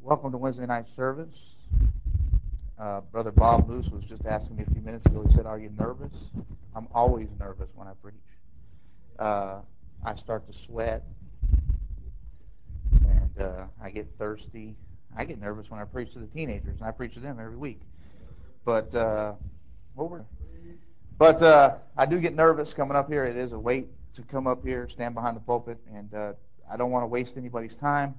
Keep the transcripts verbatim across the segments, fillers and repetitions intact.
Welcome to Wednesday night service. Uh, Brother Bob Luce was just asking me a few minutes ago. He said, "Are you nervous?" I'm always nervous when I preach. Uh, I start to sweat, and uh, I get thirsty. I get nervous when I preach to the teenagers, and I preach to them every week. But uh, what were? But uh, I do get nervous coming up here. It is a weight to come up here, stand behind the pulpit, and uh, I don't want to waste anybody's time.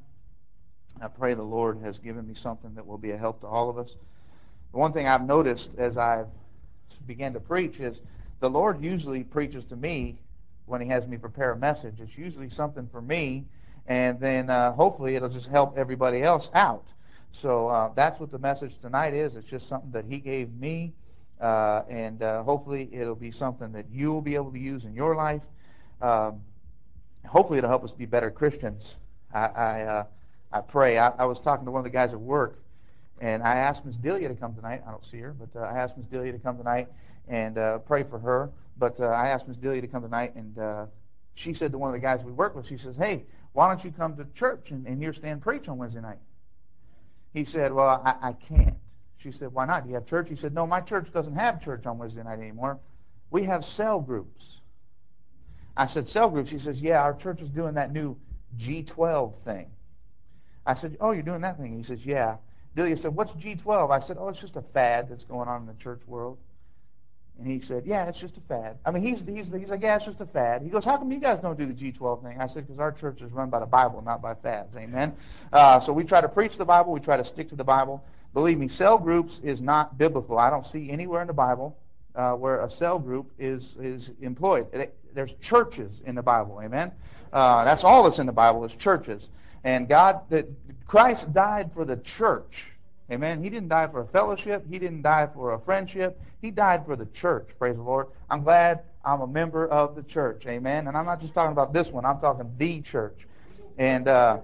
I pray the Lord has given me something that will be a help to all of us. The one thing I've noticed as I've began to preach is the Lord usually preaches to me when He has me prepare a message. It's usually something for me, and then uh, hopefully it'll just help everybody else out. So uh, that's what the message tonight is. It's just something that He gave me, uh, and uh, hopefully it'll be something that you will be able to use in your life. Um, hopefully it'll help us be better Christians. I I, uh, I pray. I, I was talking to one of the guys at work, and I asked Miss Delia to come tonight. I don't see her, but uh, I asked Miss Delia to come tonight and uh, pray for her. But uh, I asked Miss Delia to come tonight, and uh, she said to one of the guys we work with, she says, "Hey, why don't you come to church and, and hear Stan preach on Wednesday night?" He said, "Well, I, I can't." She said, "Why not? Do you have church?" He said, "No, my church doesn't have church on Wednesday night anymore. We have cell groups." I said, "Cell groups?" He says, "Yeah, our church is doing that new G twelve thing." I said, "Oh, you're doing that thing?" He says, "Yeah." Delia said, "What's G twelve?" I said, "Oh, it's just a fad that's going on in the church world." And he said, "Yeah, it's just a fad." I mean, he's, he's, he's like, "Yeah, it's just a fad." He goes, "How come you guys don't do the G twelve thing?" I said, "Because our church is run by the Bible, not by fads." Amen. Uh, so we try to preach the Bible. We try to stick to the Bible. Believe me, cell groups is not biblical. I don't see anywhere in the Bible uh, where a cell group is, is employed. It, there's churches in the Bible. Amen. Uh, that's all that's in the Bible is churches. And God, that Christ died for the church. Amen. He didn't die for a fellowship. He didn't die for a friendship. He died for the church. Praise the Lord. I'm glad I'm a member of the church. Amen. And I'm not just talking about this one. I'm talking the church. And uh,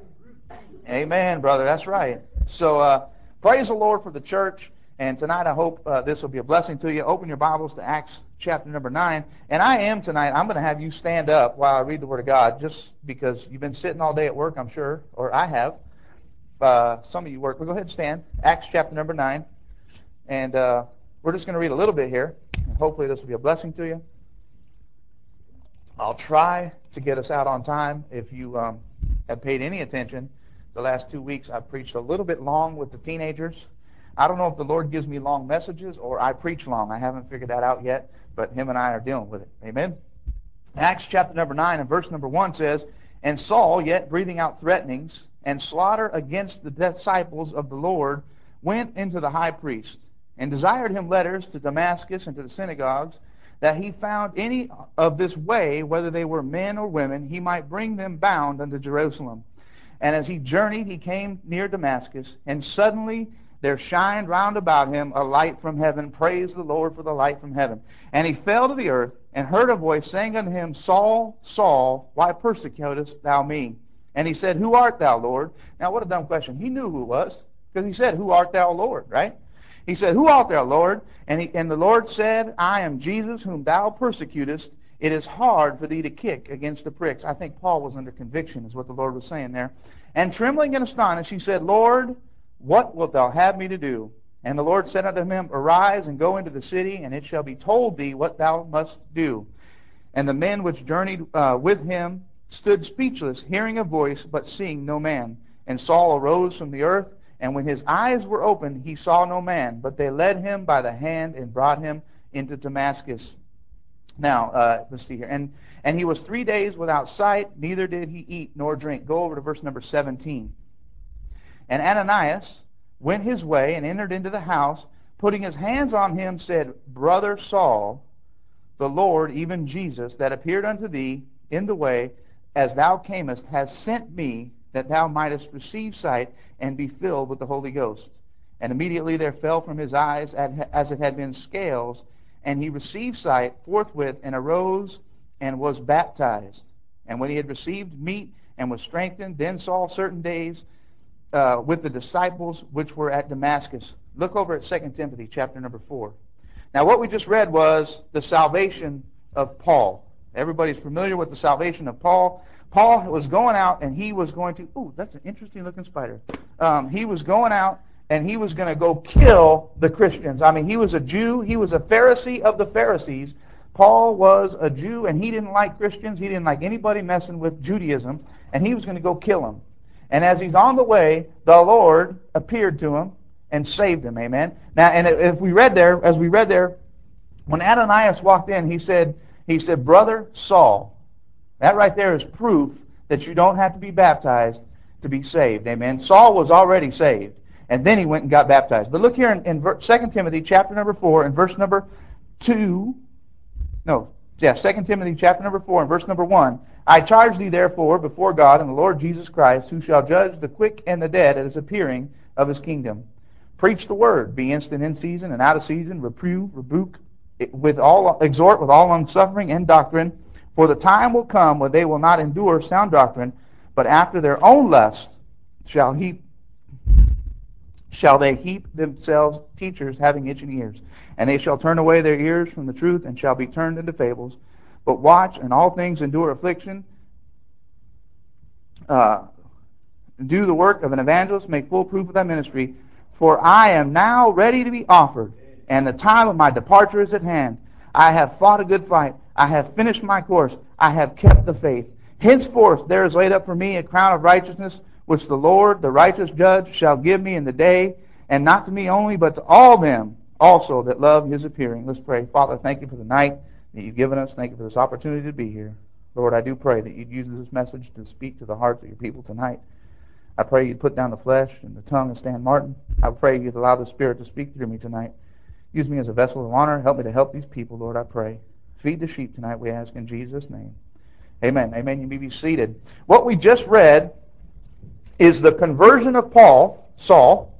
amen, brother. That's right. So uh, praise the Lord for the church. And tonight I hope uh, this will be a blessing to you. Open your Bibles to Acts chapter number nine. And I am tonight, I'm going to have you stand up while I read the Word of God, just because you've been sitting all day at work, I'm sure, or I have. Uh, some of you work. Well, go ahead and stand. Acts chapter number nine. And uh, we're just going to read a little bit here. And hopefully this will be a blessing to you. I'll try to get us out on time. If you um, have paid any attention, the last two weeks I've preached a little bit long with the teenagers. I don't know if the Lord gives me long messages or I preach long. I haven't figured that out yet, but Him and I are dealing with it. Amen? Acts chapter number nine and verse number one says, "And Saul, yet breathing out threatenings and slaughter against the disciples of the Lord, went into the high priest, and desired him letters to Damascus and to the synagogues, that he found any of this way, whether they were men or women, he might bring them bound unto Jerusalem. And as he journeyed, he came near Damascus, and suddenly there shined round about him a light from heaven. Praise the Lord for the light from heaven. And he fell to the earth, and heard a voice saying unto him, Saul, Saul, why persecutest thou me? And he said, Who art thou, Lord? Now, what a dumb question. He knew who it was, because he said, Who art thou, Lord? Right? He said, Who art thou, Lord? And, he, and the Lord said, I am Jesus, whom thou persecutest. It is hard for thee to kick against the pricks. I think Paul was under conviction, is what the Lord was saying there. And trembling and astonished, he said, Lord, what wilt thou have me to do? And the Lord said unto him, Arise and go into the city, and it shall be told thee what thou must do. And the men which journeyed uh, with him stood speechless, hearing a voice, but seeing no man. And Saul arose from the earth, and when his eyes were opened, he saw no man. But they led him by the hand and brought him into Damascus. Now, uh, let's see here. And, and he was three days without sight, neither did he eat nor drink. Go over to verse number seventeen. And Ananias went his way and entered into the house, putting his hands on him, said, Brother Saul, the Lord, even Jesus, that appeared unto thee in the way, as thou camest, has sent me, that thou mightest receive sight and be filled with the Holy Ghost. And immediately there fell from his eyes, as it had been scales, and he received sight forthwith, and arose and was baptized. And when he had received meat and was strengthened, then Saul certain days uh, with the disciples which were at Damascus. Look over at Second Timothy chapter number four. Now, what we just read was the salvation of Paul. Everybody's familiar with the salvation of Paul. Paul was going out and he was going to, ooh, that's an interesting looking spider. Um, he was going out and he was going to go kill the Christians. I mean, he was a Jew. He was a Pharisee of the Pharisees. Paul was a Jew, and he didn't like Christians. He didn't like anybody messing with Judaism, and he was going to go kill them. And as he's on the way, the Lord appeared to him and saved him. Amen. Now, and if we read there, as we read there, when Ananias walked in, he said, he said, "Brother Saul." That right there is proof that you don't have to be baptized to be saved. Amen. Saul was already saved, and then he went and got baptized. But look here in, in Second Timothy chapter number four and verse number two. No, yeah, Second Timothy chapter number four and verse number one. "I charge thee therefore before God and the Lord Jesus Christ, who shall judge the quick and the dead at his appearing of his kingdom. Preach the word, be instant in season and out of season, reprove, rebuke, with all exhort with all longsuffering and doctrine. For the time will come when they will not endure sound doctrine, but after their own lust shall heap shall they heap themselves teachers having itching ears. And they shall turn away their ears from the truth, and shall be turned into fables. But watch, in all things endure affliction. Uh, do the work of an evangelist, make full proof of thy ministry. For I am now ready to be offered, and the time of my departure is at hand. I have fought a good fight. I have finished my course. I have kept the faith. Henceforth there is laid up for me a crown of righteousness, which the Lord, the righteous judge, shall give me in the day, and not to me only, but to all them also that love his appearing." Let's pray. Father, thank you for the night that you've given us. Thank you for this opportunity to be here. Lord, I do pray that you'd use this message to speak to the hearts of your people tonight. I pray you'd put down the flesh and the tongue of Stan Martin. I pray you'd allow the Spirit to speak through me tonight. Use me as a vessel of honor. Help me to help these people, Lord, I pray. Feed the sheep tonight, we ask in Jesus' name. Amen. Amen. You may be seated. What we just read is the conversion of Paul, Saul,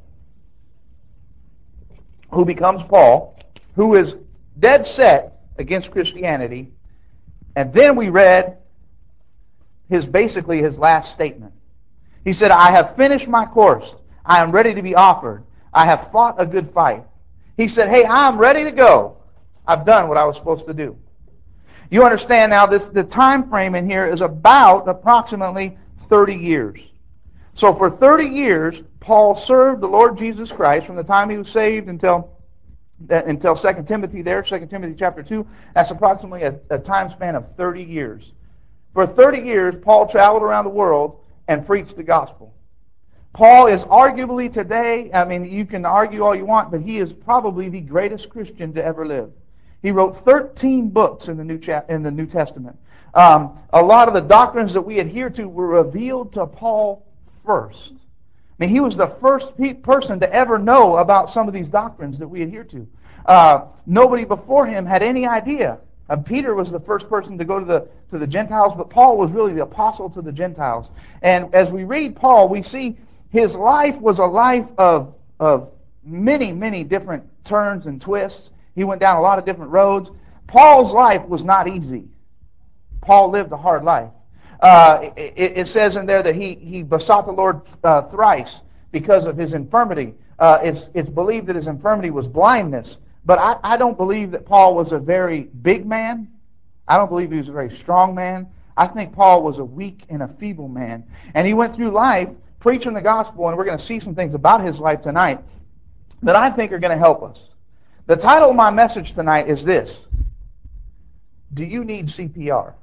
who becomes Paul, who is dead set against Christianity. And then we read his basically his last statement. He said, "I have finished my course. I am ready to be offered. I have fought a good fight." He said, "Hey, I'm ready to go. I've done what I was supposed to do." You understand now, this the time frame in here is about approximately thirty years. So for thirty years, Paul served the Lord Jesus Christ from the time he was saved until until Second Timothy there, Second Timothy chapter two. That's approximately a, a time span of thirty years. For thirty years, Paul traveled around the world and preached the gospel. Paul is arguably today, I mean, you can argue all you want, but he is probably the greatest Christian to ever live. He wrote thirteen books in the New, Cha- in the New Testament. Um, a lot of the doctrines that we adhere to were revealed to Paul first. I mean, he was the first pe- person to ever know about some of these doctrines that we adhere to. Uh, nobody before him had any idea. Uh, Peter was the first person to go to the to the Gentiles, but Paul was really the apostle to the Gentiles. And as we read Paul, we see his life was a life of of many, many different turns and twists. He went down a lot of different roads. Paul's life was not easy. Paul lived a hard life. Uh, it, it says in there that he, he besought the Lord uh, thrice because of his infirmity. Uh, it's, it's believed that his infirmity was blindness. But I, I don't believe that Paul was a very big man. I don't believe he was a very strong man. I think Paul was a weak and a feeble man. And he went through life preaching the gospel, and we're going to see some things about his life tonight that I think are going to help us. The title of my message tonight is this: Do you need C P R?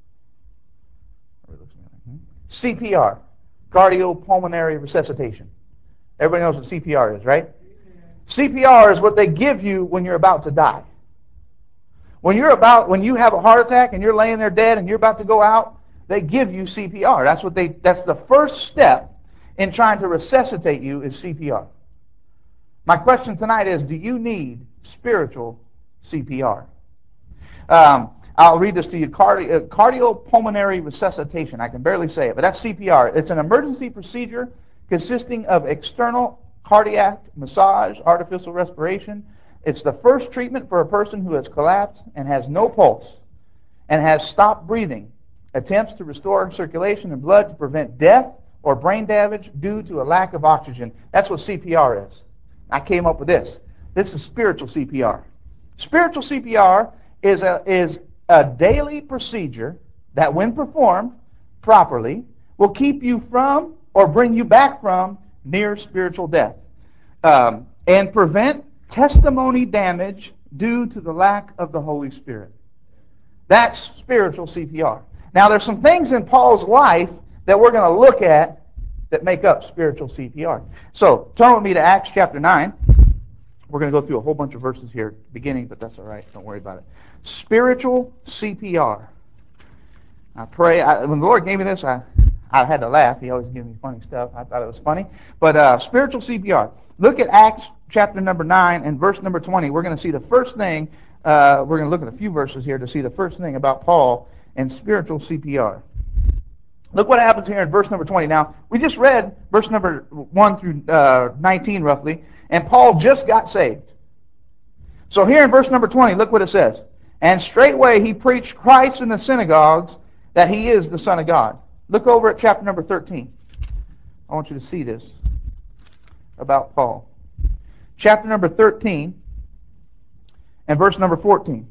C P R, cardiopulmonary resuscitation. Everybody knows what C P R is, right? C P R is what they give you when you're about to die. When you're about, when you have a heart attack and you're laying there dead and you're about to go out, they give you C P R. That's what they. That's the first step in trying to resuscitate you is C P R. My question tonight is: Do you need spiritual C P R? Um, I'll read this to you. Cardi- uh, cardiopulmonary resuscitation. I can barely say it, but that's C P R. It's an emergency procedure consisting of external cardiac massage, artificial respiration. It's the first treatment for a person who has collapsed and has no pulse and has stopped breathing. Attempts to restore circulation and blood to prevent death or brain damage due to a lack of oxygen. That's what C P R is. I came up with this. This is spiritual C P R. Spiritual C P R is a, is a daily procedure that, when performed, properly will keep you from or bring you back from near spiritual death, um, and prevent testimony damage due to the lack of the Holy Spirit. That's spiritual C P R. Now, there's some things in Paul's life that we're going to look at that make up spiritual C P R. So, turn with me to Acts chapter nine. We're going to go through a whole bunch of verses here at the beginning, but that's all right. Don't worry about it. Spiritual C P R. I pray, I, when the Lord gave me this, I, I had to laugh. He always gives me funny stuff. I thought it was funny. But uh, spiritual C P R. Look at Acts chapter number nine and verse number twenty. We're going to see the first thing. Uh, we're going to look at a few verses here to see the first thing about Paul and spiritual C P R. Look what happens here in verse number twenty. Now, we just read verse number one through uh, nineteen roughly, and Paul just got saved. So here in verse number twenty, look what it says. And straightway he preached Christ in the synagogues, that he is the Son of God. Look over at chapter number thirteen. I want you to see this about Paul. Chapter number thirteen and verse number fourteen.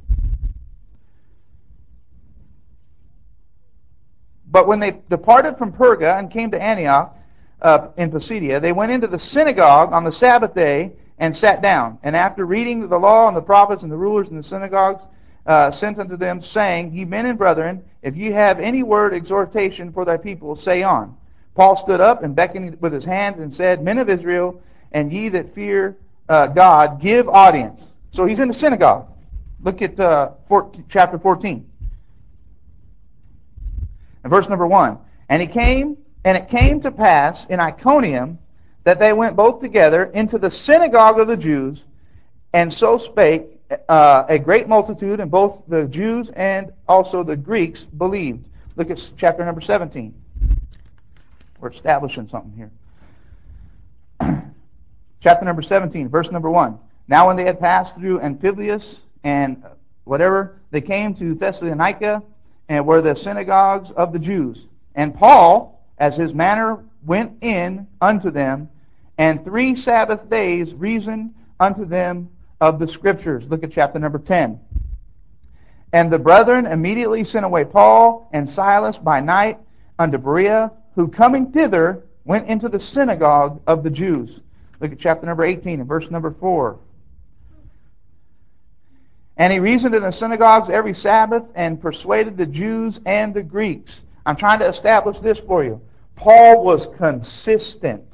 But when they departed from Perga and came to Antioch uh, in Pisidia, they went into the synagogue on the Sabbath day and sat down. And after reading the law and the prophets and the rulers in the synagogues, uh, sent unto them, saying, Ye men and brethren, if ye have any word exhortation for thy people, say on. Paul stood up and beckoned with his hands and said, Men of Israel, and ye that fear uh, God, give audience. So he's in the synagogue. Look at uh, fourteen, chapter fourteen. And verse number one. And he came, and it came to pass in Iconium that they went both together into the synagogue of the Jews, and so spake uh, a great multitude, and both the Jews and also the Greeks believed. Look at chapter number seventeen. We're establishing something here. Chapter number seventeen, verse number one. Now when they had passed through Amphipolis and whatever, they came to Thessalonica, and were the synagogues of the Jews. And Paul, as his manner, went in unto them, and three Sabbath days reasoned unto them of the Scriptures. Look at chapter number ten. And the brethren immediately sent away Paul and Silas by night unto Berea, who coming thither went into the synagogue of the Jews. Look at chapter number eighteen and verse number four. And he reasoned in the synagogues every Sabbath and persuaded the Jews and the Greeks. I'm trying to establish this for you. Paul was consistent.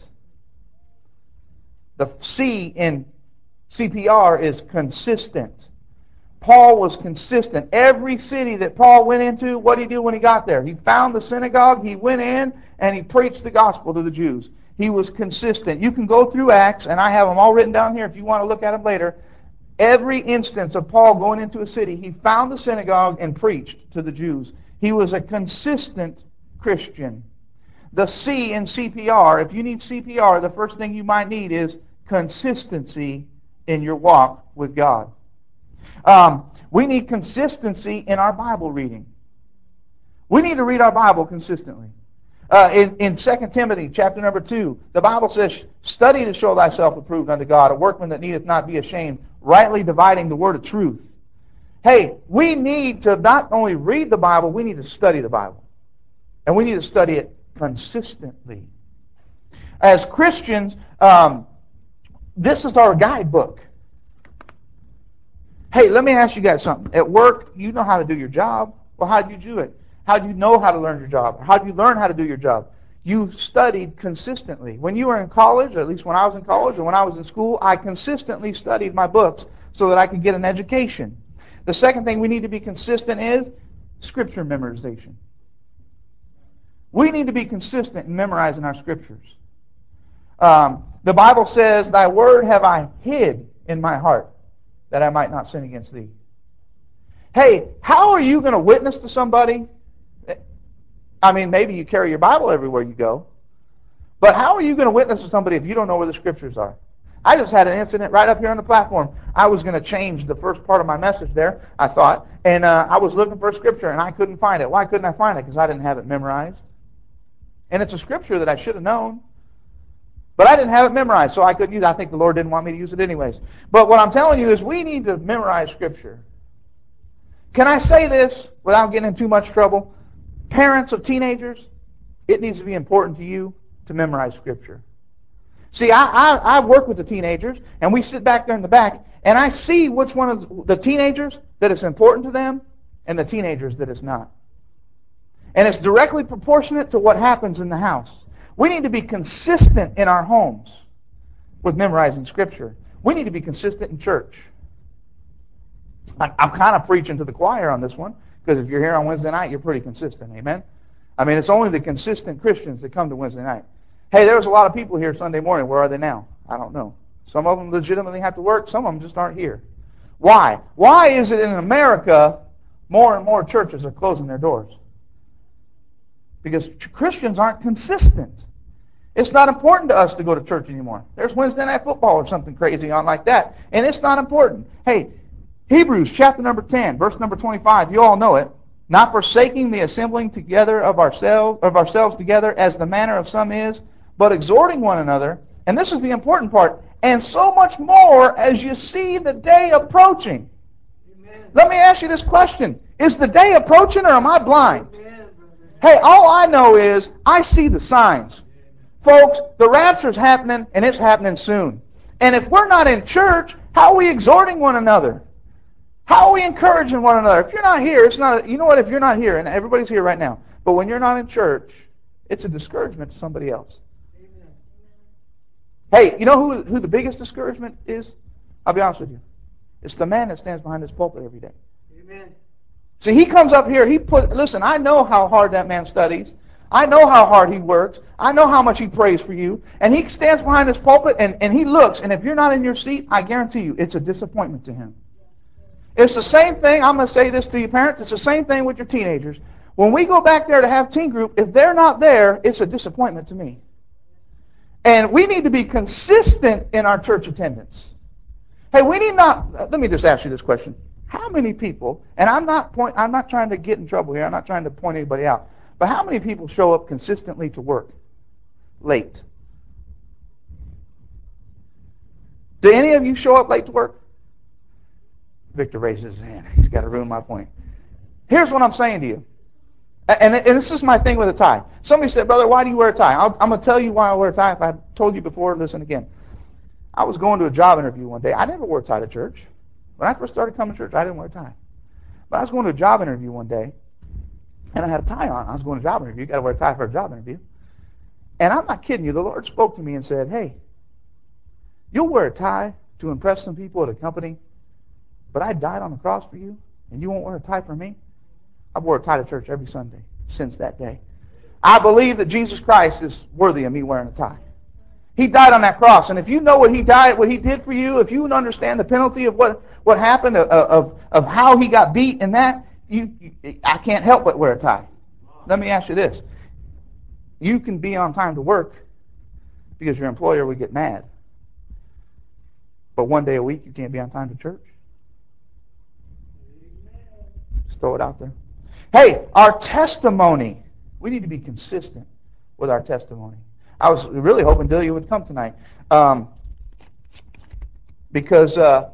The C in C P R is consistent. Paul was consistent. Every city that Paul went into, what did he do when he got there? He found the synagogue, he went in, and he preached the gospel to the Jews. He was consistent. You can go through Acts, and I have them all written down here if you want to look at them later. Every instance of Paul going into a city, he found the synagogue and preached to the Jews. He was a consistent Christian. The C in C P R, if you need C P R, the first thing you might need is consistency in your walk with God. Um, we need consistency in our Bible reading. We need to read our Bible consistently. Uh, in, in Second Timothy chapter number two, the Bible says, Study to show thyself approved unto God, a workman that needeth not be ashamed, rightly dividing the word of truth. Hey, we need to not only read the Bible, we need to study the Bible. And we need to study it consistently. As Christians, um, this is our guidebook. Hey, let me ask you guys something. At work, you know how to do your job. Well, how do you do it? How do you know how to learn your job? How do you learn how to do your job? You studied consistently. When you were in college, or at least when I was in college or when I was in school, I consistently studied my books so that I could get an education. The second thing we need to be consistent is Scripture memorization. We need to be consistent in memorizing our Scriptures. Um, the Bible says, Thy word have I hid in my heart, that I might not sin against thee. Hey, how are you going to witness to somebody? I mean, maybe you carry your Bible everywhere you go. But how are you going to witness to somebody if you don't know where the Scriptures are? I just had an incident right up here on the platform. I was going to change the first part of my message there, I thought. And uh, I was looking for a Scripture, and I couldn't find it. Why couldn't I find it? Because I didn't have it memorized. And it's a Scripture that I should have known. But I didn't have it memorized, so I couldn't use it. I think the Lord didn't want me to use it anyways. But what I'm telling you is we need to memorize Scripture. Can I say this without getting in too much trouble? Parents of teenagers, it needs to be important to you to memorize Scripture. See, I, I, I work with the teenagers, and we sit back there in the back, and I see which one of the teenagers that it's important to them and the teenagers that it's not. And it's directly proportionate to what happens in the house. We need to be consistent in our homes with memorizing Scripture. We need to be consistent in church. I, I'm kind of preaching to the choir on this one, because if you're here on Wednesday night, you're pretty consistent. Amen? I mean, it's only the consistent Christians that come to Wednesday night. Hey, there was a lot of people here Sunday morning. Where are they now? I don't know. Some of them legitimately have to work. Some of them just aren't here. Why? Why is it in America more and more churches are closing their doors? Because Christians aren't consistent. It's not important to us to go to church anymore. There's Wednesday night football or something crazy on like that, and it's not important. Hey, Hebrews chapter number ten, verse number twenty-five, you all know it. Not forsaking the assembling together of ourselves of ourselves together as the manner of some is, but exhorting one another, and this is the important part, and so much more as you see the day approaching. Amen. Let me ask you this question. Is the day approaching, or am I blind? Amen. Hey, all I know is I see the signs. Folks, the rapture's happening, and it's happening soon. And if we're not in church, how are we exhorting one another? How are we encouraging one another? If you're not here, it's not. A, you know what? If you're not here, and everybody's here right now, but when you're not in church, it's a discouragement to somebody else. Amen. Hey, you know who, who the biggest discouragement is? I'll be honest with you. It's the man that stands behind this pulpit every day. Amen. See, he comes up here. He put. Listen, I know how hard that man studies. I know how hard he works. I know how much he prays for you. And he stands behind his pulpit, and, and he looks. And if you're not in your seat, I guarantee you, it's a disappointment to him. It's the same thing. I'm going to say this to you parents. It's the same thing with your teenagers. When we go back there to have teen group, if they're not there, it's a disappointment to me. And we need to be consistent in our church attendance. Hey, we need not, let me just ask you this question. How many people, and I'm not point, I'm not trying to get in trouble here. I'm not trying to point anybody out. But how many people show up consistently to work late? Do any of you show up late to work? Victor raises his hand. He's got to ruin my point. Here's what I'm saying to you. And, and this is my thing with a tie. Somebody said, brother, why do you wear a tie? I'll, I'm going to tell you why I wear a tie. If I told you before, listen again. I was going to a job interview one day. I never wore a tie to church. When I first started coming to church, I didn't wear a tie. But I was going to a job interview one day, and I had a tie on. I was going to a job interview. You've got to wear a tie for a job interview. And I'm not kidding you. The Lord spoke to me and said, hey, you'll wear a tie to impress some people at a company, but I died on the cross for you, and you won't wear a tie for me? I've wore a tie to church every Sunday since that day. I believe that Jesus Christ is worthy of me wearing a tie. He died on that cross, and if you know what he died, what he did for you, if you understand the penalty of what, what happened, of, of, of how he got beat and that, you, I can't help but wear a tie. Let me ask you this. You can be on time to work because your employer would get mad. But one day a week you can't be on time to church? Just throw it out there. Hey, our testimony. We need to be consistent with our testimony. I was really hoping Delia would come tonight. Um, because uh,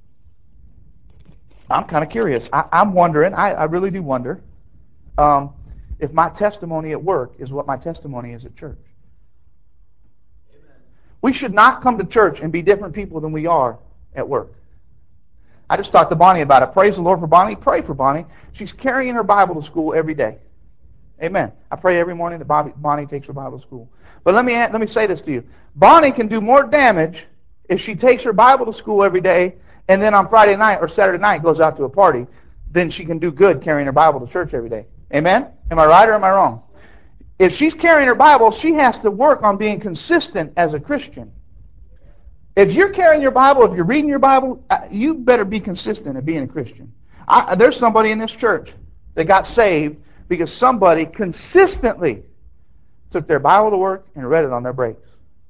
I'm kind of curious. I, I'm wondering, I, I really do wonder, um, if my testimony at work is what my testimony is at church. Amen. We should not come to church and be different people than we are at work. I just talked to Bonnie about it. Praise the Lord for Bonnie. Pray for Bonnie. She's carrying her Bible to school every day. Amen. I pray every morning that Bobby, Bonnie takes her Bible to school. But let me let me say this to you. Bonnie can do more damage if she takes her Bible to school every day and then on Friday night or Saturday night goes out to a party than she can do good carrying her Bible to church every day. Amen? Am I right or am I wrong? If she's carrying her Bible, she has to work on being consistent as a Christian. If you're carrying your Bible, if you're reading your Bible, you better be consistent at being a Christian. I, there's somebody in this church that got saved because somebody consistently took their Bible to work and read it on their breaks.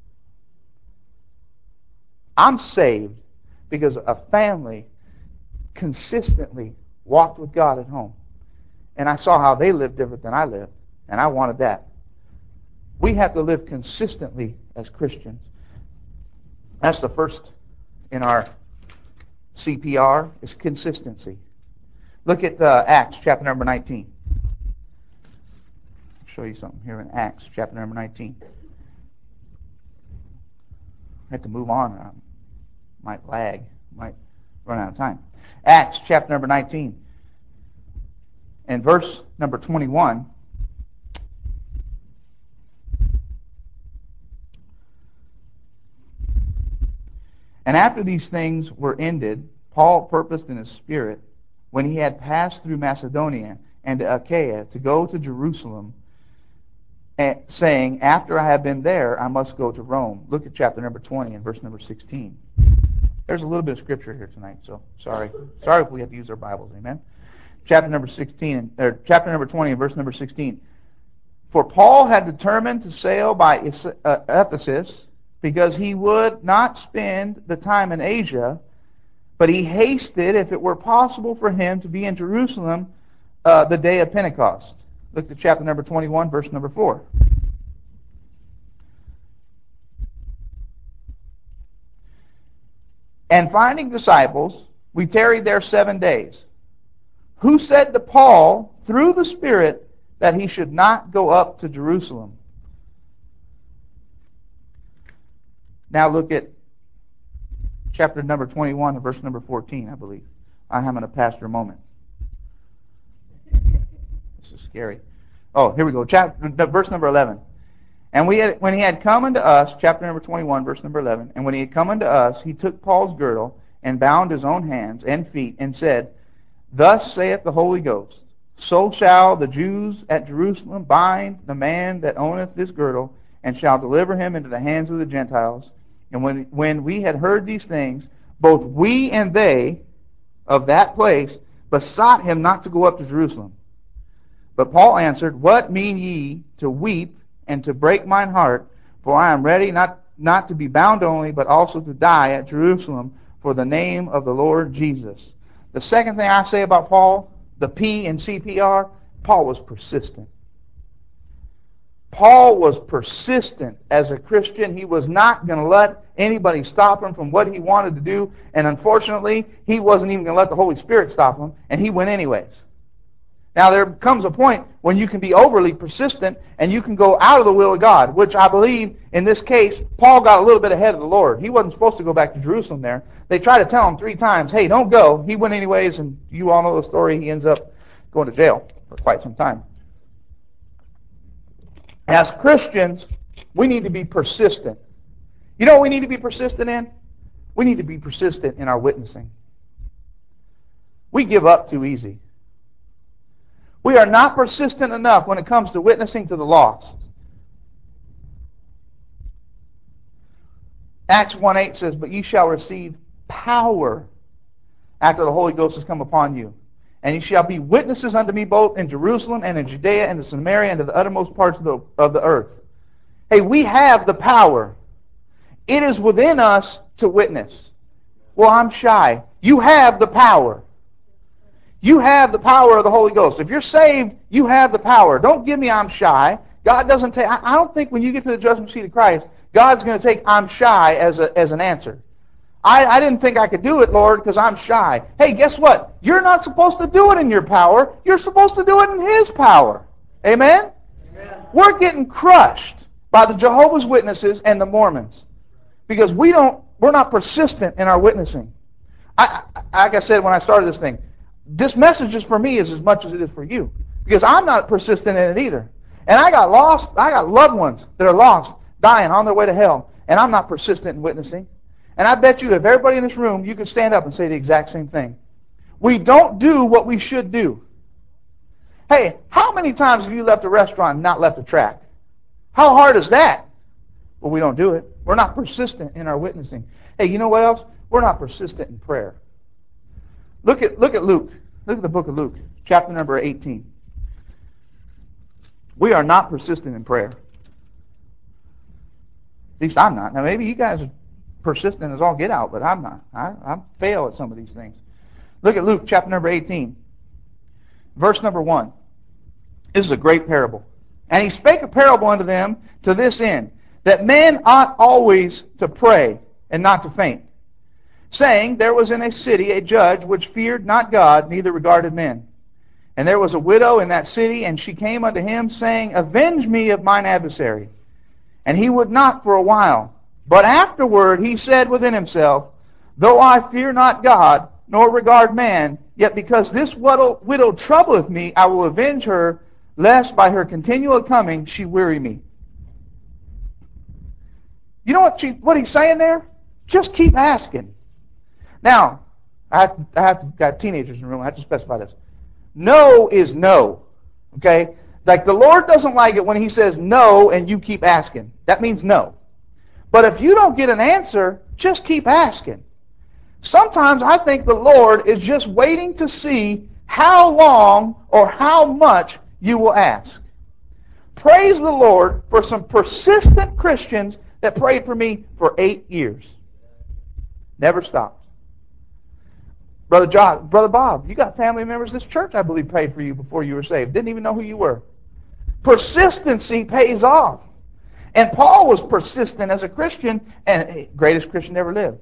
I'm saved because a family consistently walked with God at home. And I saw how they lived different than I lived. And I wanted that. We have to live consistently as Christians. That's the first in our C P R, is consistency. Look at uh, Acts chapter number nineteen. show you something here in Acts chapter number nineteen. I have to move on. I might lag. Might run out of time. Acts chapter number nineteen. And verse number twenty-one. And after these things were ended, Paul purposed in his spirit, when he had passed through Macedonia and to Achaia, to go to Jerusalem, saying, after I have been there, I must go to Rome. Look at chapter number twenty and verse number sixteen. There's a little bit of scripture here tonight, so sorry. Sorry if we have to use our Bibles, amen? Chapter number sixteen, or chapter number twenty and verse number sixteen. For Paul had determined to sail by Ephesus, because he would not spend the time in Asia, but he hasted, if it were possible for him, to be in Jerusalem uh, the day of Pentecost. Look at chapter number twenty-one, verse number four. And finding disciples, we tarried there seven days, who said to Paul, through the Spirit, that he should not go up to Jerusalem. Now look at chapter number twenty-one and verse number fourteen, I believe. I'm having a pastor moment. This is scary. Oh, here we go. Chapter, verse number eleven. And we had, when he had come unto us, chapter number twenty-one, verse number eleven, and when he had come unto us, he took Paul's girdle and bound his own hands and feet and said, thus saith the Holy Ghost, so shall the Jews at Jerusalem bind the man that owneth this girdle, and shall deliver him into the hands of the Gentiles. And when, when we had heard these things, both we and they of that place besought him not to go up to Jerusalem. But Paul answered, what mean ye to weep and to break mine heart? For I am ready not, not to be bound only, but also to die at Jerusalem for the name of the Lord Jesus. The second thing I say about Paul, the P in C P R, Paul was persistent. Paul was persistent as a Christian. He was not going to let anybody stop him from what he wanted to do. And unfortunately, he wasn't even going to let the Holy Spirit stop him. And he went anyways. Now, there comes a point when you can be overly persistent and you can go out of the will of God, which I believe in this case, Paul got a little bit ahead of the Lord. He wasn't supposed to go back to Jerusalem there. They tried to tell him three times, hey, don't go. He went anyways, and you all know the story. He ends up going to jail for quite some time. As Christians, we need to be persistent. You know what we need to be persistent in? We need to be persistent in our witnessing. We give up too easy. We are not persistent enough when it comes to witnessing to the lost. Acts one eight says, but ye shall receive power after the Holy Ghost has come upon you. And ye shall be witnesses unto me both in Jerusalem and in Judea and in Samaria and to the uttermost parts of the, of the earth. Hey, we have the power. It is within us to witness. Well, I'm shy. You have the power. You have the power of the Holy Ghost. If you're saved, you have the power. Don't give me I'm shy. God doesn't take, I don't think when you get to the judgment seat of Christ, God's going to take I'm shy as, a, as an answer. I, I didn't think I could do it, Lord, because I'm shy. Hey, guess what? You're not supposed to do it in your power. You're supposed to do it in His power. Amen? Amen. We're getting crushed by the Jehovah's Witnesses and the Mormons because we don't, we're not persistent in our witnessing. I, I, like I said when I started this thing, this message is for me as, as much as it is for you because I'm not persistent in it either. And I got lost, I got loved ones that are lost, dying on their way to hell, and I'm not persistent in witnessing. And I bet you if everybody in this room, you could stand up and say the exact same thing. We don't do what we should do. Hey, how many times have you left a restaurant and not left a track? How hard is that? Well, we don't do it. We're not persistent in our witnessing. Hey, you know what else? We're not persistent in prayer. Look at, look at Luke. Look at the book of Luke, chapter number eighteen. We are not persistent in prayer. At least I'm not. Now, maybe you guys are persistent as all get out, but I'm not. I, I fail at some of these things. Look at Luke chapter number eighteen, verse number one. This is a great parable. And he spake a parable unto them to this end, that men ought always to pray and not to faint, saying, there was in a city a judge which feared not God, neither regarded men. And there was a widow in that city, and she came unto him, saying, Avenge me of mine adversary. And he would not for a while. But afterward he said within himself, Though I fear not God, nor regard man, yet because this widow, widow troubleth me, I will avenge her, lest by her continual coming she weary me. You know what, she, what he's saying there? Just keep asking. Now, I have, to, I have to, got teenagers in the room. I have to specify this. No is no. Okay? Like the Lord doesn't like it when he says no and you keep asking. That means no. But if you don't get an answer, just keep asking. Sometimes I think the Lord is just waiting to see how long or how much you will ask. Praise the Lord for some persistent Christians that prayed for me for eight years. Never stopped. Brother John, Brother Bob, you got family members. This church, I believe, prayed for you before you were saved. Didn't even know who you were. Persistency pays off. And Paul was persistent as a Christian, and greatest Christian ever lived.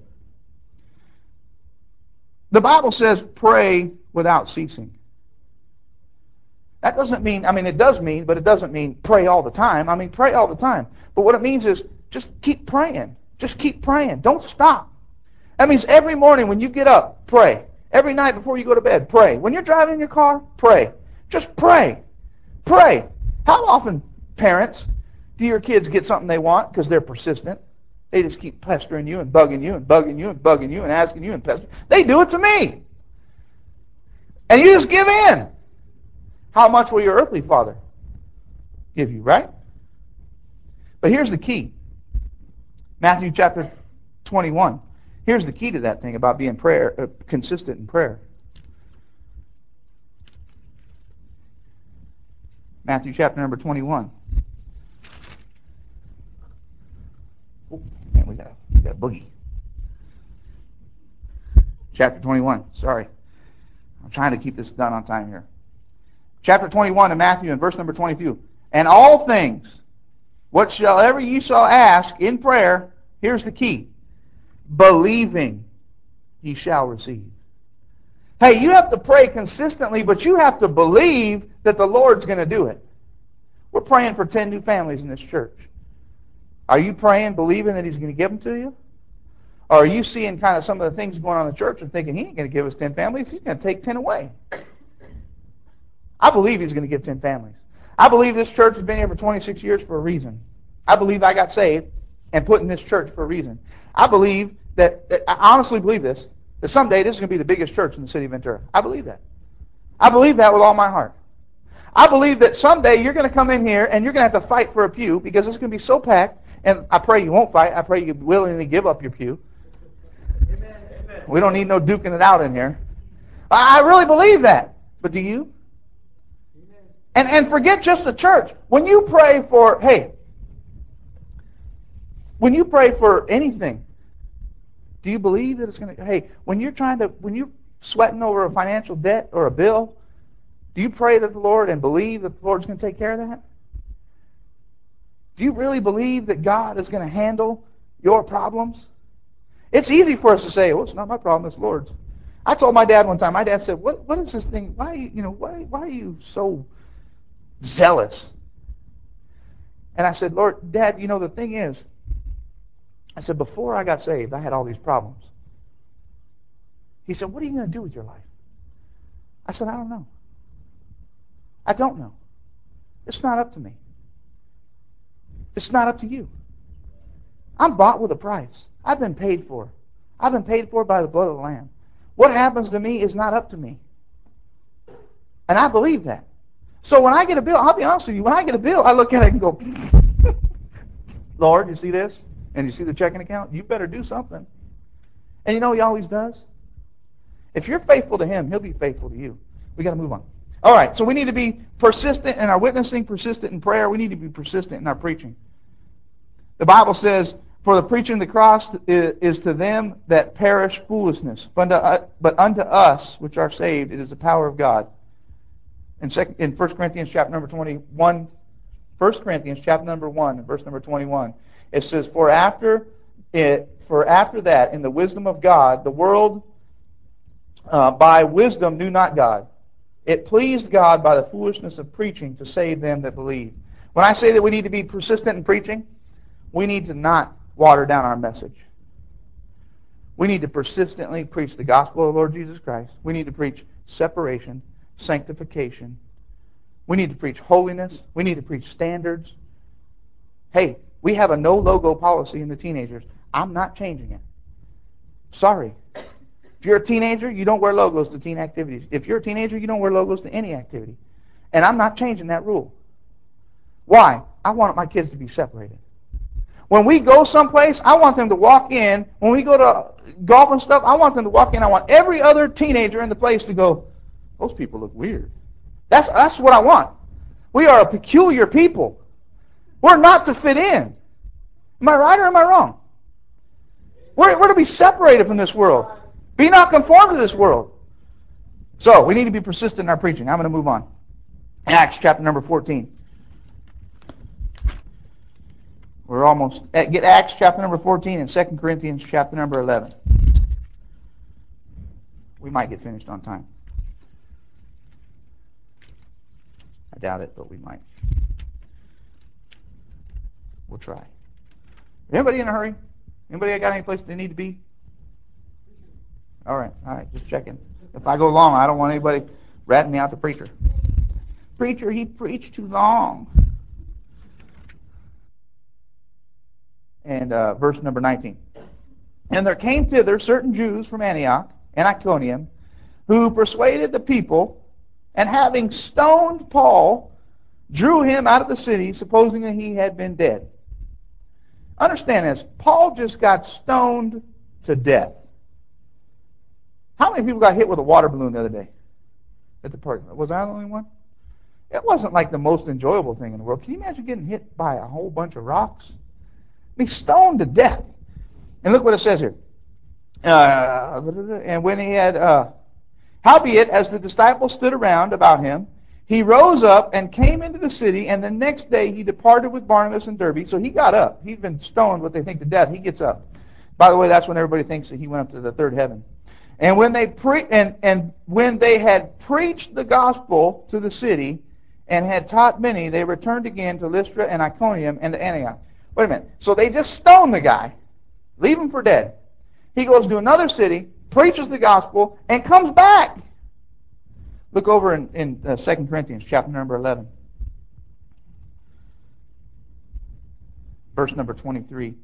The Bible says, pray without ceasing. That doesn't mean, I mean, it does mean, but it doesn't mean pray all the time. I mean, pray all the time. But what it means is just keep praying. Just keep praying. Don't stop. That means every morning when you get up, pray. Every night before you go to bed, pray. When you're driving in your car, pray. Just pray. Pray. How often, parents, do your kids get something they want because they're persistent? They just keep pestering you and bugging you and bugging you and bugging you and asking you and pestering. They do it to me. And you just give in. How much will your earthly father give you, right? But here's the key. Matthew chapter twenty-one. Here's the key to that thing about being prayer uh, consistent in prayer. Matthew chapter number twenty-one. Oh, man, we got a, we got a boogie. Chapter twenty-one. Sorry. I'm trying to keep this done on time here. Chapter twenty-one of Matthew and verse number twenty-two. And all things, whatsoever ye shall ask in prayer, here's the key. Believing ye shall receive. Hey, you have to pray consistently, but you have to believe that the Lord's going to do it. We're praying for ten new families in this church. Are you praying, believing that He's going to give them to you? Or are you seeing kind of some of the things going on in the church and thinking He ain't going to give us ten families, He's going to take ten away? I believe He's going to give ten families. I believe this church has been here for twenty-six years for a reason. I believe I got saved and put in this church for a reason. I believe that, that I honestly believe this, that someday this is going to be the biggest church in the city of Ventura. I believe that. I believe that with all my heart. I believe that someday you're going to come in here and you're going to have to fight for a pew because it's going to be so packed, and I pray you won't fight. I pray you willingly give up your pew. Amen. We don't need no duking it out in here. I really believe that. But do you? And, and forget just the church. When you pray for, hey, when you pray for anything, do you believe that it's going to, hey, when you're trying to, when you're sweating over a financial debt or a bill, do you pray that the Lord and believe that the Lord's going to take care of that? Do you really believe that God is going to handle your problems? It's easy for us to say, well, it's not my problem, it's the Lord's. I told my dad one time, my dad said, what, what is this thing, why, you know, why, why are you so zealous? And I said, Lord, Dad, you know, the thing is, I said, before I got saved, I had all these problems. He said, what are you going to do with your life? I said, I don't know. I don't know. It's not up to me. It's not up to you. I'm bought with a price. I've been paid for. I've been paid for by the blood of the Lamb. What happens to me is not up to me. And I believe that. So when I get a bill, I'll be honest with you, when I get a bill, I look at it and go, Lord, you see this? And you see the checking account? You better do something. And you know He always does? If you're faithful to Him, He'll be faithful to you. We got to move on. All right, so we need to be persistent in our witnessing, persistent in prayer. We need to be persistent in our preaching. The Bible says, for the preaching of the cross is, is to them that perish foolishness, but unto, uh, but unto us which are saved, it is the power of God. In, second, in First Corinthians chapter number twenty-one, First Corinthians chapter number one, verse number twenty-one, it says, For after it, for after that, in the wisdom of God, the world uh, by wisdom knew not God. It pleased God by the foolishness of preaching to save them that believe. When I say that we need to be persistent in preaching, we need to not water down our message. We need to persistently preach the gospel of the Lord Jesus Christ. We need to preach separation, sanctification. We need to preach holiness. We need to preach standards. Hey, we have a no-logo policy in the teenagers. I'm not changing it. Sorry. If you're a teenager, you don't wear logos to teen activities. If you're a teenager, you don't wear logos to any activity. And I'm not changing that rule. Why? I want my kids to be separated. When we go someplace, I want them to walk in. When we go to golf and stuff, I want them to walk in. I want every other teenager in the place to go, those people look weird. That's, that's what I want. We are a peculiar people. We're not to fit in. Am I right or am I wrong? We're, we're to be separated from this world. Be not conformed to this world. So, we need to be persistent in our preaching. I'm going to move on. Acts chapter number fourteen. We're almost at, get Acts chapter number fourteen and Second Corinthians chapter number eleven. We might get finished on time. I doubt it, but we might. We'll try. Anybody in a hurry? Anybody got any place they need to be? All right, all right, just checking. If I go long, I don't want anybody ratting me out to preacher. Preacher, he preached too long. And uh, verse number nineteen. And there came thither certain Jews from Antioch and Iconium, who persuaded the people, and having stoned Paul, drew him out of the city, supposing that he had been dead. Understand this. Paul just got stoned to death. How many people got hit with a water balloon the other day at the park? Was I the only one? It wasn't like the most enjoyable thing in the world. Can you imagine getting hit by a whole bunch of rocks? I mean, stoned to death. And look what it says here. Uh, and when he had, uh, howbeit, as the disciples stood around about him, he rose up and came into the city, and the next day he departed with Barnabas and Derbe. So he got up. He'd been stoned, what they think to death. He gets up. By the way, that's when everybody thinks that he went up to the third heaven. And when they pre- and, and when they had preached the gospel to the city and had taught many, they returned again to Lystra and Iconium and to Antioch. Wait a minute. So they just stoned the guy, leave him for dead. He goes to another city, preaches the gospel, and comes back. Look over in, in uh, Second Corinthians chapter number eleven. Verse number twenty-three.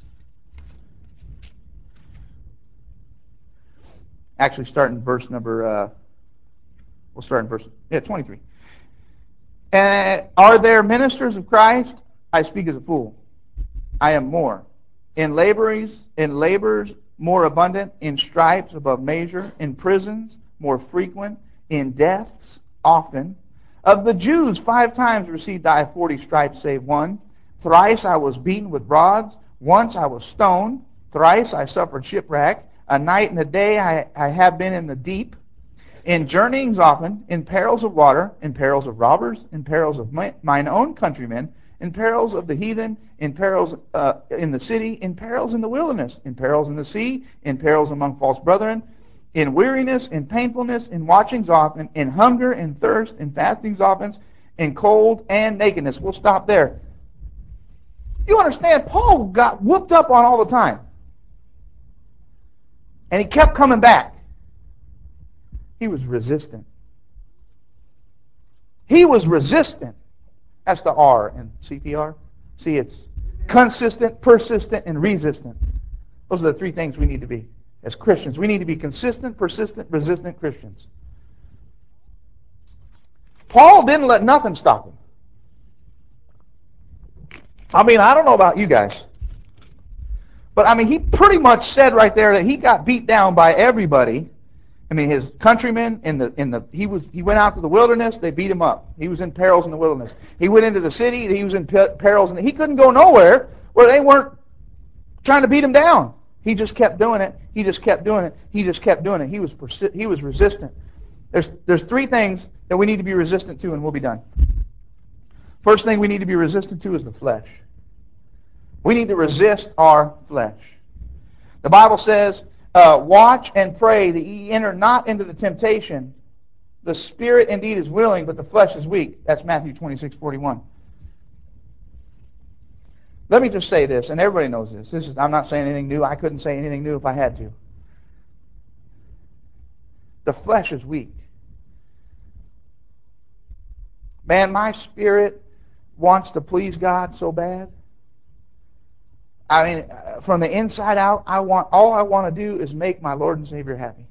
Actually, start in verse number, uh, we'll start in verse, yeah, twenty-three. And are there ministers of Christ? I speak as a fool. I am more. In laborers, in labors more abundant, in stripes above measure, in prisons more frequent, in deaths often. Of the Jews five times received I forty stripes save one. Thrice I was beaten with rods. Once I was stoned. Thrice I suffered shipwreck. A night and a day I, I have been in the deep. In journeyings often, in perils of water, in perils of robbers, in perils of my, mine own countrymen, in perils of the heathen, in perils uh, in the city, in perils in the wilderness, in perils in the sea, in perils among false brethren, in weariness, in painfulness, in watchings often, in hunger, in thirst, in fastings often, in cold and nakedness. We'll stop there. You understand, Paul got whooped up on all the time. And he kept coming back. He was resistant. He was resistant. That's the R in C P R. See, it's consistent, persistent, and resistant. Those are the three things we need to be as Christians. We need to be consistent, persistent, resistant Christians. Paul didn't let nothing stop him. I mean, I don't know about you guys, but I mean, he pretty much said right there that he got beat down by everybody. I mean, his countrymen in the in the he was he went out to the wilderness. They beat him up. He was in perils in the wilderness. He went into the city. He was in perils, and he couldn't go nowhere where they weren't trying to beat him down. He just kept doing it. He just kept doing it. He just kept doing it. He was persi- he was resistant. There's there's three things that we need to be resistant to, and we'll be done. First thing we need to be resistant to is the flesh. We need to resist our flesh. The Bible says, Uh, watch and pray that ye enter not into the temptation. The spirit indeed is willing, but the flesh is weak. That's Matthew twenty-six forty-one. Let me just say this, and everybody knows this. This is I'm not saying anything new. I couldn't say anything new if I had to. The flesh is weak. Man, my spirit wants to please God so bad. I mean, from the inside out, I want all I want to do is make my Lord and Savior happy.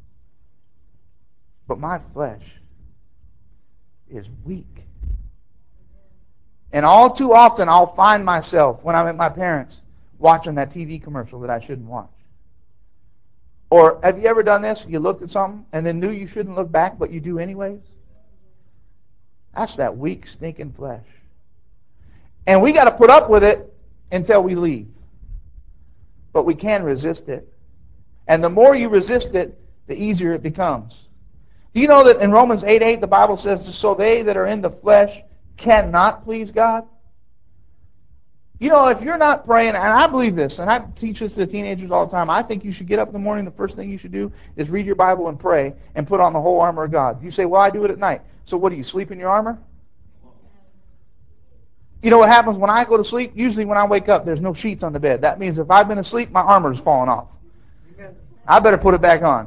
But my flesh is weak. And all too often, I'll find myself, when I'm at my parents', watching that T V commercial that I shouldn't watch. Or have you ever done this? You looked at something and then knew you shouldn't look back, but you do anyways? That's that weak, stinking flesh. And we got to put up with it until we leave. But we can resist it. And the more you resist it, the easier it becomes. Do you know that in Romans eight eight, the Bible says, so they that are in the flesh cannot please God? You know, if you're not praying, and I believe this, and I teach this to the teenagers all the time, I think you should get up in the morning, the first thing you should do is read your Bible and pray and put on the whole armor of God. You say, well, I do it at night. So what, do you sleep in your armor? You know what happens when I go to sleep? Usually when I wake up, there's no sheets on the bed. That means if I've been asleep, my armor's fallen off. I better put it back on.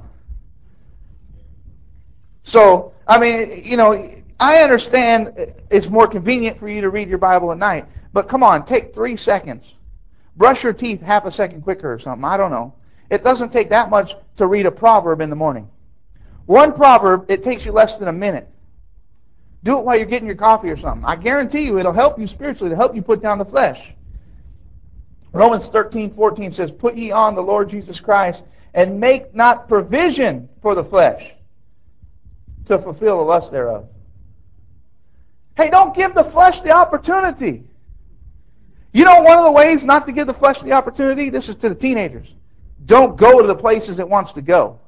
So, I mean, you know, I understand it's more convenient for you to read your Bible at night, but come on, take three seconds. Brush your teeth half a second quicker or something. I don't know. It doesn't take that much to read a proverb in the morning. One proverb, it takes you less than a minute. Do it while you're getting your coffee or something. I guarantee you it'll help you spiritually. It'll help you put down the flesh. Romans thirteen fourteen says, put ye on the Lord Jesus Christ, and make not provision for the flesh to fulfill the lust thereof. Hey, don't give the flesh the opportunity. You know one of the ways not to give the flesh the opportunity? This is to the teenagers. Don't go to the places it wants to go.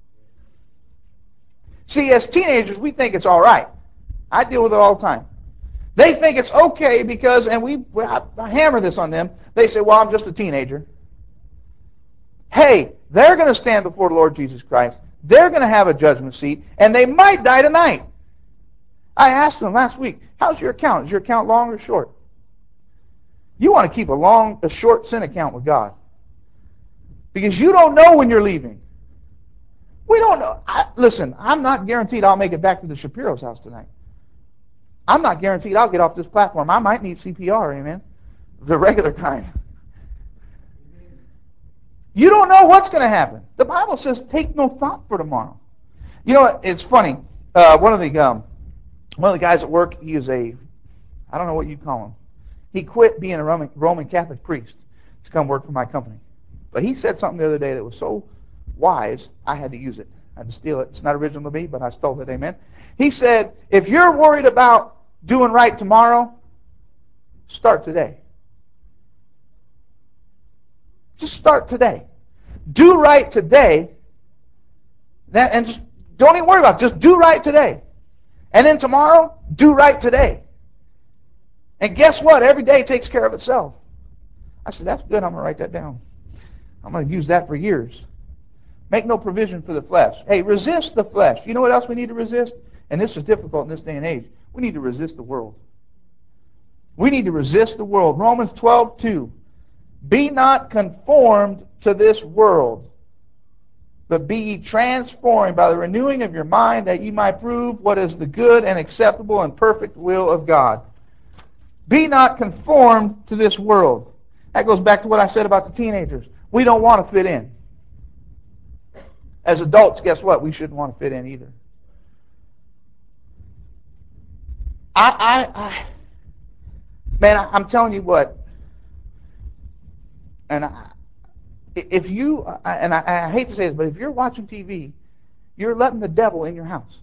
See, as teenagers, we think it's all right. I deal with it all the time. They think it's okay because, and we I, I hammer this on them, they say, well, I'm just a teenager. Hey, they're going to stand before the Lord Jesus Christ. They're going to have a judgment seat, and they might die tonight. I asked them last week, how's your account? Is your account long or short? You want to keep a long, a short sin account with God. Because you don't know when you're leaving. We don't know. I, listen, I'm not guaranteed I'll make it back to the Shapiro's house tonight. I'm not guaranteed I'll get off this platform. I might need C P R, amen? The regular kind. You don't know what's going to happen. The Bible says, take no thought for tomorrow. You know what? It's funny. Uh, one of the um, one of the guys at work, he is a, I don't know what you'd call him. He quit being a Roman, Roman Catholic priest to come work for my company. But he said something the other day that was so wise, I had to use it. I had to steal it. It's not original to me, but I stole it, amen? He said, if you're worried about doing right tomorrow, start today. Just start today. Do right today, that, and just don't even worry about it. Just do right today. And then tomorrow, do right today. And guess what? Every day takes care of itself. I said, that's good. I'm going to write that down. I'm going to use that for years. Make no provision for the flesh. Hey, resist the flesh. You know what else we need to resist? And this is difficult in this day and age. We need to resist the world. We need to resist the world. Romans twelve two. Be not conformed to this world, but be ye transformed by the renewing of your mind, that ye might prove what is the good and acceptable and perfect will of God. Be not conformed to this world. That goes back to what I said about the teenagers. We don't want to fit in. As adults, guess what? We shouldn't want to fit in either. I, I, I man, I, I'm telling you what, and I, if you, and I, I hate to say this, but if you're watching T V, you're letting the devil in your house.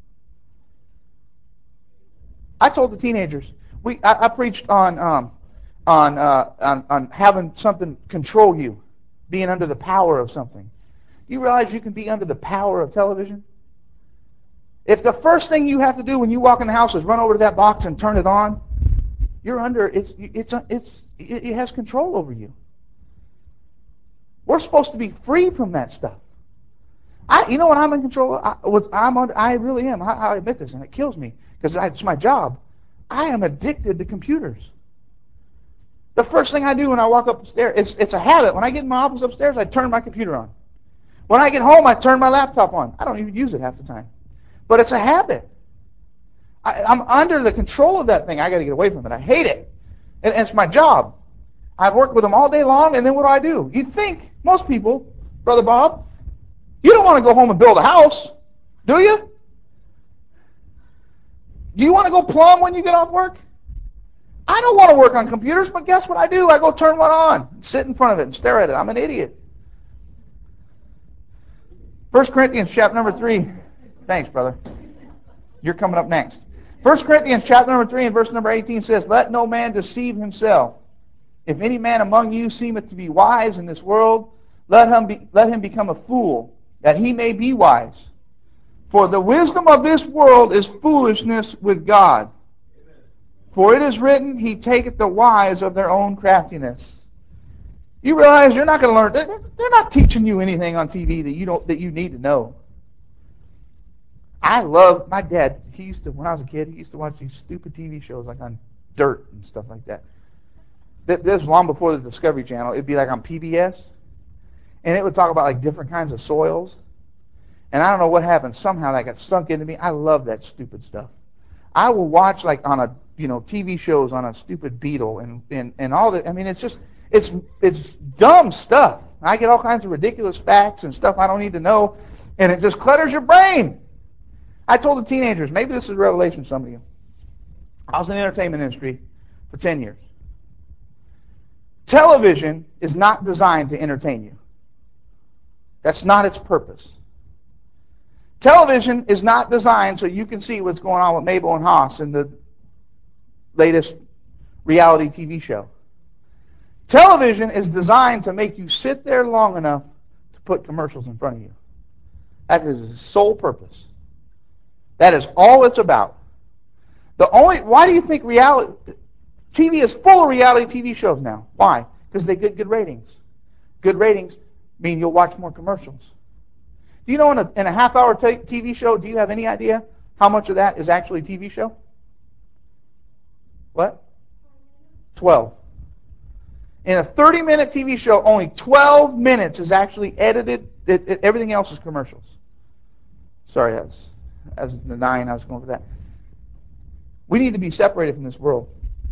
I told the teenagers, we, I, I preached on, um, on, uh, on, on having something control you, being under the power of something. You realize you can be under the power of television? If the first thing you have to do when you walk in the house is run over to that box and turn it on, you're under, it's, it's, it's, it has control over you. We're supposed to be free from that stuff. I, you know what I'm in control of? I, what's, I'm under, I really am. I, I admit this, and it kills me because it's my job. I am addicted to computers. The first thing I do when I walk up the stairs, it's, it's a habit. When I get in my office upstairs, I turn my computer on. When I get home, I turn my laptop on. I don't even use it half the time. But it's a habit. I, I'm under the control of that thing. I got to get away from it. I hate it. And, and it's my job. I've worked with them all day long, and then what do I do? You think, most people, Brother Bob, you don't want to go home and build a house, do you? Do you want to go plumb when you get off work? I don't want to work on computers, but guess what I do? I go turn one on, sit in front of it, and stare at it. I'm an idiot. First Corinthians chapter number three. Thanks, brother. You're coming up next. First Corinthians chapter number three and verse number eighteen says, "Let no man deceive himself. If any man among you seemeth to be wise in this world, let him be, let him become a fool, that he may be wise. For the wisdom of this world is foolishness with God. For it is written, He taketh the wise of their own craftiness." You realize you're not going to learn. They're, they're not teaching you anything on T V that you don't that you need to know. I love my dad. He used to, when I was a kid, he used to watch these stupid T V shows like on Dirt and stuff like that. This was long before the Discovery Channel. It'd be like on P B S, and it would talk about like different kinds of soils. And I don't know what happened. Somehow that got sunk into me. I love that stupid stuff. I will watch like on a you know T V shows on a stupid beetle and and and all that. I mean, it's just it's it's dumb stuff. I get all kinds of ridiculous facts and stuff I don't need to know, and it just clutters your brain. I told the teenagers, maybe this is a revelation to some of you. I was in the entertainment industry for ten years. Television is not designed to entertain you. That's not its purpose. Television is not designed so you can see what's going on with Mabel and Haas in the latest reality T V show. Television is designed to make you sit there long enough to put commercials in front of you. That is its sole purpose. That is all it's about. The only why do you think reality T V is full of reality T V shows now? Why? Because they get good ratings. Good ratings mean you'll watch more commercials. Do you know in a, in a half-hour T V show, do you have any idea how much of that is actually T V show? What? twelve. In a thirty-minute T V show, only twelve minutes is actually edited. It, it, everything else is commercials. Sorry, that was, that was the nine. I was going for that. We need to be separated from this world.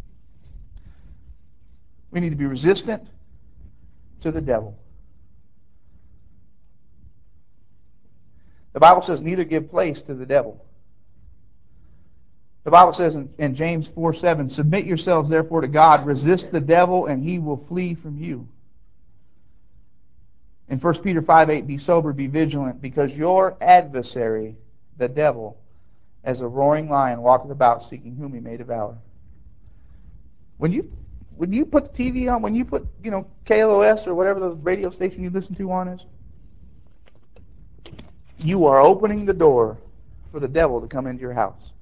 We need to be resistant to the devil. The Bible says, neither give place to the devil. The Bible says in, in James four seven, "Submit yourselves therefore to God, resist the devil, and he will flee from you." In First Peter five eight, "Be sober, be vigilant, because your adversary, the devil, as a roaring lion, walketh about, seeking whom he may devour." When you when you put the T V on, when you put you know K L O S or whatever the radio station you listen to on is, you are opening the door for the devil to come into your house.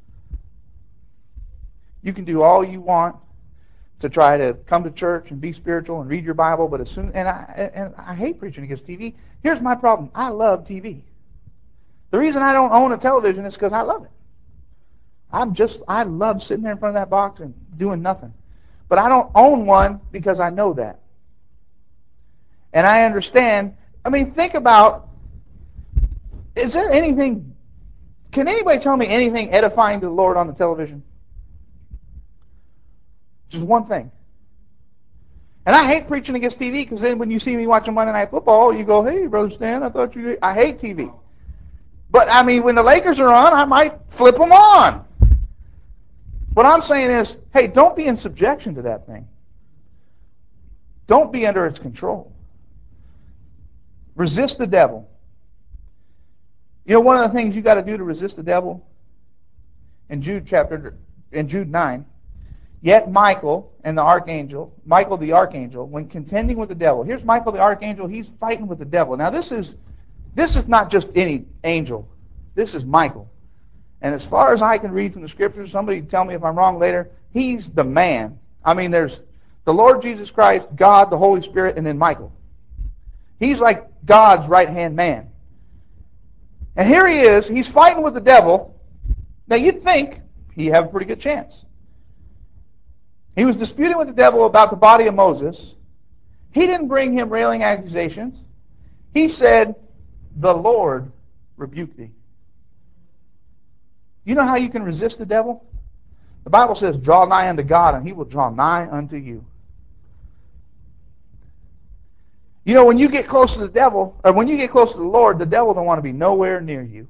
You can do all you want to try to come to church and be spiritual and read your Bible, but as soon and I and I hate preaching against T V. Here's my problem: I love T V. The reason I don't own a television is because I love it. I'm just I love sitting there in front of that box and doing nothing. But I don't own one because I know that, and I understand. I mean, think about: is there anything? Can anybody tell me anything edifying to the Lord on the television? Just one thing. And I hate preaching against T V because then when you see me watching Monday Night Football, you go, "Hey, Brother Stan, I thought you did." I hate T V. But, I mean, when the Lakers are on, I might flip them on. What I'm saying is, hey, don't be in subjection to that thing. Don't be under its control. Resist the devil. You know, one of the things you got to do to resist the devil in Jude chapter, in Jude nine, "Yet Michael and the archangel, Michael the archangel, when contending with the devil." Here's Michael the archangel. He's fighting with the devil. Now this is this is not just any angel. This is Michael. And as far as I can read from the scriptures, somebody tell me if I'm wrong later, he's the man. I mean, there's the Lord Jesus Christ, God, the Holy Spirit, and then Michael. He's like God's right-hand man. And here he is. He's fighting with the devil. Now you'd think he'd have a pretty good chance. He was disputing with the devil about the body of Moses. He didn't bring him railing accusations. He said, "The Lord rebuke thee." You know how you can resist the devil? The Bible says, "Draw nigh unto God, and he will draw nigh unto you." You know, when you get close to the devil, or when you get close to the Lord, the devil don't want to be nowhere near you.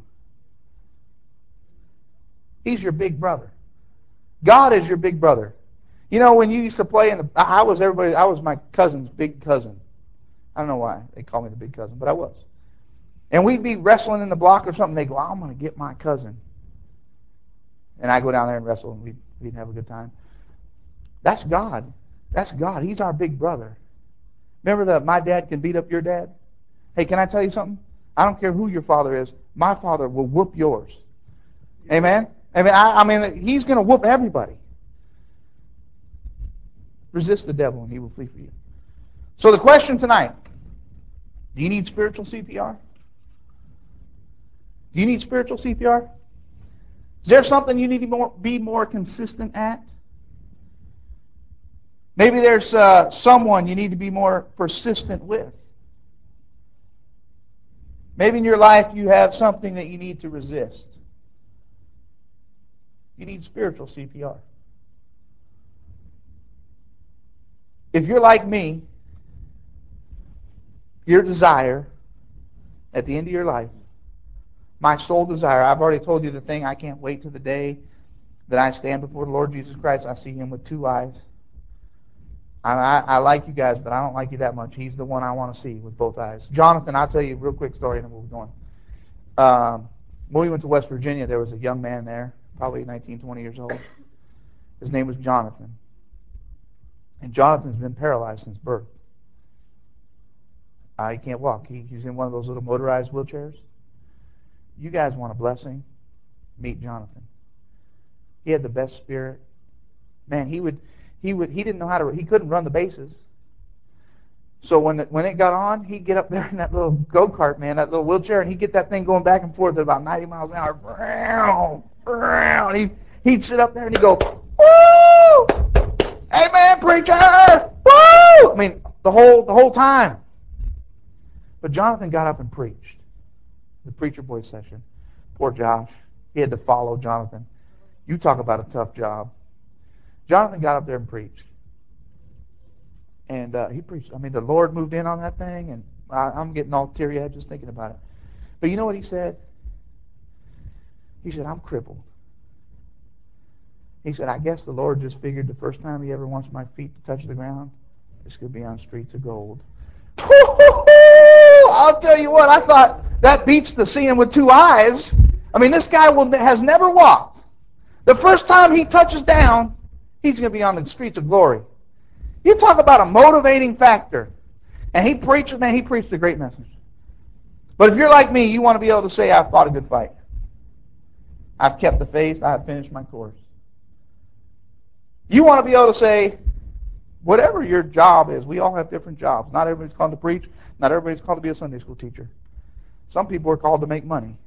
He's your big brother. God is your big brother. You know, when you used to play in the, I was everybody, I was my cousin's big cousin. I don't know why they call me the big cousin, but I was. And we'd be wrestling in the block or something. They go, "I'm going to get my cousin," and I go down there and wrestle, and we'd, we'd have a good time. That's God. That's God. He's our big brother. Remember that my dad can beat up your dad? Hey, can I tell you something? I don't care who your father is. My father will whoop yours. Amen? I mean, I, I mean, he's going to whoop everybody. Resist the devil and he will flee for you. So the question tonight, do you need spiritual C P R? Do you need spiritual C P R? Is there something you need to more, be more consistent at? Maybe there's uh, someone you need to be more persistent with. Maybe in your life you have something that you need to resist. You need spiritual C P R. If you're like me, your desire at the end of your life, my sole desire, I've already told you the thing, I can't wait to the day that I stand before the Lord Jesus Christ. I see Him with two eyes. I, I, I like you guys, but I don't like you that much. He's the one I want to see with both eyes. Jonathan, I'll tell you a real quick story and then we'll be going. Um, when we went to West Virginia, there was a young man there, probably nineteen, twenty years old. His name was Jonathan. And Jonathan's been paralyzed since birth. Uh, he can't walk. He, he's in one of those little motorized wheelchairs. You guys want a blessing? Meet Jonathan. He had the best spirit. Man, he would, he would, he didn't know how to, he couldn't run the bases. So when it, when it got on, he'd get up there in that little go-kart, man, that little wheelchair, and he'd get that thing going back and forth at about ninety miles an hour. He'd, he'd sit up there and he'd go, "Woo! Amen, preacher! Woo!" I mean, the whole the whole time. But Jonathan got up and preached. The preacher boy session. Poor Josh. He had to follow Jonathan. You talk about a tough job. Jonathan got up there and preached. And uh, he preached. I mean, the Lord moved in on that thing, and I, I'm getting all teary-eyed just thinking about it. But you know what he said? He said, "I'm crippled." He said, "I guess the Lord just figured the first time He ever wants my feet to touch the ground, it's going to be on streets of gold." I'll tell you what, I thought that beats the seeing with two eyes. I mean, this guy will, has never walked. The first time he touches down, he's going to be on the streets of glory. You talk about a motivating factor. And he preached, man, he preached a great message. But if you're like me, you want to be able to say, "I've fought a good fight. I've kept the faith. I've finished my course." You want to be able to say, whatever your job is, we all have different jobs. Not everybody's called to preach. Not everybody's called to be a Sunday school teacher. Some people are called to make money.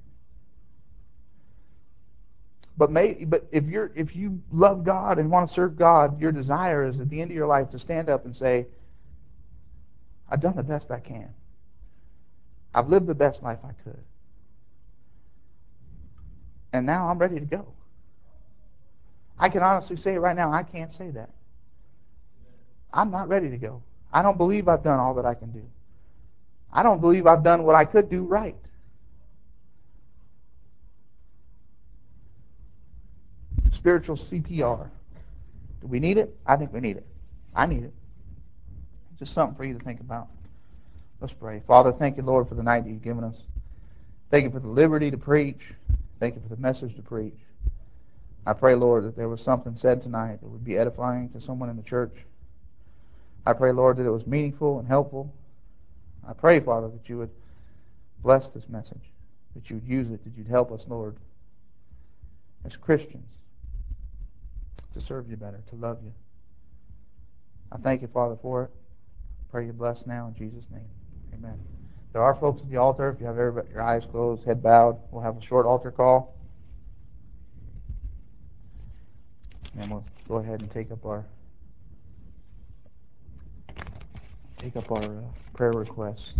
But may, but if you're if you love God and want to serve God, your desire is at the end of your life to stand up and say, "I've done the best I can. I've lived the best life I could. And now I'm ready to go." I can honestly say right now, I can't say that. I'm not ready to go. I don't believe I've done all that I can do. I don't believe I've done what I could do right. Spiritual C P R. Do we need it? I think we need it. I need it. Just something for you to think about. Let's pray. Father, thank you, Lord, for the night that you've given us. Thank you for the liberty to preach. Thank you for the message to preach. I pray, Lord, that there was something said tonight that would be edifying to someone in the church. I pray, Lord, that it was meaningful and helpful. I pray, Father, that you would bless this message, that you would use it, that you'd help us, Lord, as Christians, to serve you better, to love you. I thank you, Father, for it. I pray you bless now in Jesus' name. Amen. There are folks at the altar. If you have everybody, your eyes closed, head bowed, we'll have a short altar call. And we'll go ahead and take up our take up our uh, prayer requests.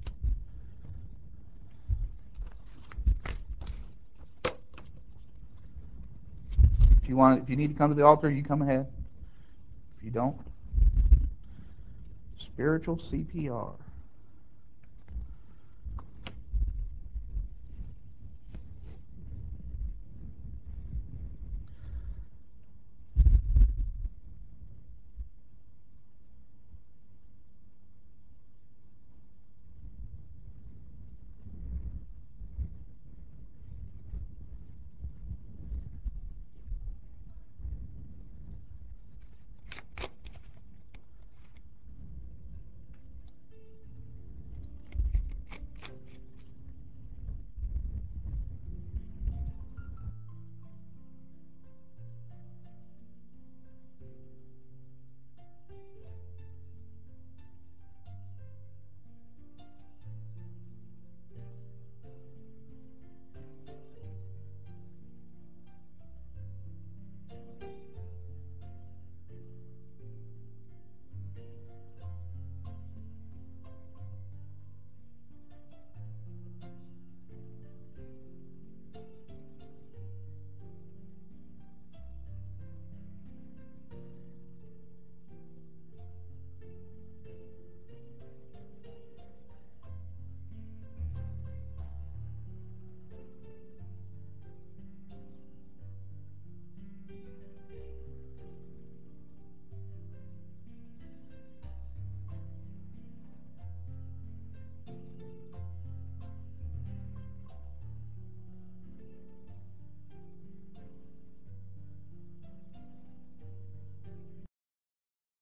If you want, if you need to come to the altar, you come ahead. If you don't, spiritual C P R.